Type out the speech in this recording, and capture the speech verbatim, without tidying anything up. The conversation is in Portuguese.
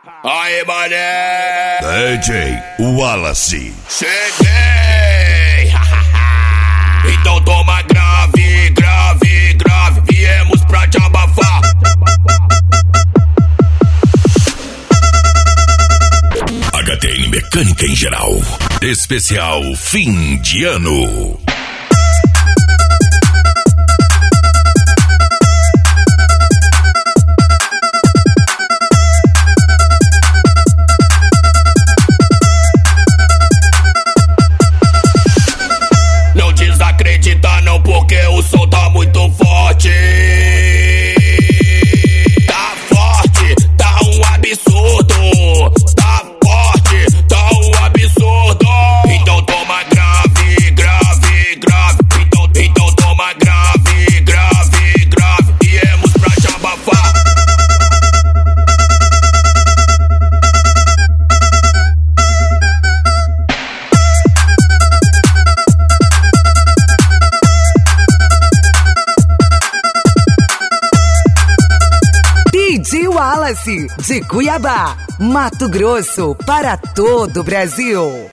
Aí, mané! D J Wallace. Cheguei! Então toma grave, grave, grave. Viemos pra te abafar. H T N Mecânica em geral. Especial fim de ano. Não desacredita não, porque o som tá muito forte. Tá forte, tá um absurdo. Tá forte, tá um absurdo. Então toma grave, grave, grave. Então, então toma grave, grave, grave. Viemos pra te abafar. D J Wallace, de Cuiabá, Mato Grosso, para todo o Brasil.